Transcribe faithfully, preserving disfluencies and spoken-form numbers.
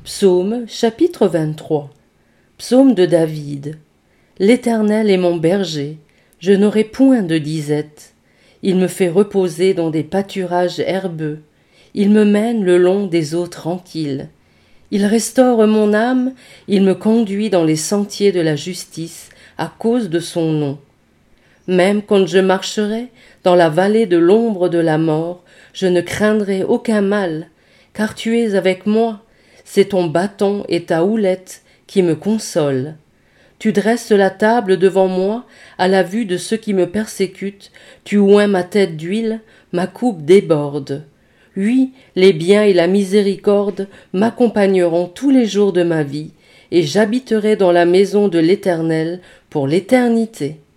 Psaume chapitre vingt-trois. Psaume de David. L'Éternel est mon berger, je n'aurai point de disette. Il me fait reposer dans des pâturages herbeux, il me mène le long des eaux tranquilles. Il restaure mon âme, il me conduit dans les sentiers de la justice à cause de son nom. Même quand je marcherai dans la vallée de l'ombre de la mort, je ne craindrai aucun mal, car tu es avec moi. C'est ton bâton et ta houlette qui me consolent. Tu dresses la table devant moi à la vue de ceux qui me persécutent. Tu oins ma tête d'huile, ma coupe déborde. Oui, les biens et la miséricorde m'accompagneront tous les jours de ma vie, et j'habiterai dans la maison de l'Éternel pour l'éternité.